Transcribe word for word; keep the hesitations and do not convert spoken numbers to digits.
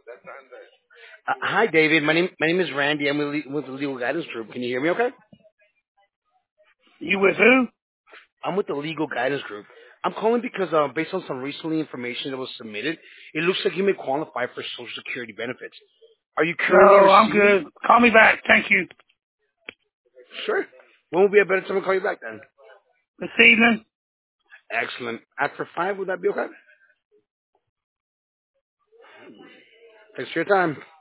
Uh, hi, David. My name my name is Randy. I'm with, le- with the Legal Guidance Group. Can you hear me? Okay. You with who? I'm with the Legal Guidance Group. I'm calling because uh, based on some recently information that was submitted, it looks like you may qualify for Social Security benefits. Are you currently No, I'm receiving? good. Call me back. Thank you. Sure. When will be a better time to call you back then? This evening? Excellent. After five, would that be okay? Thanks for your time.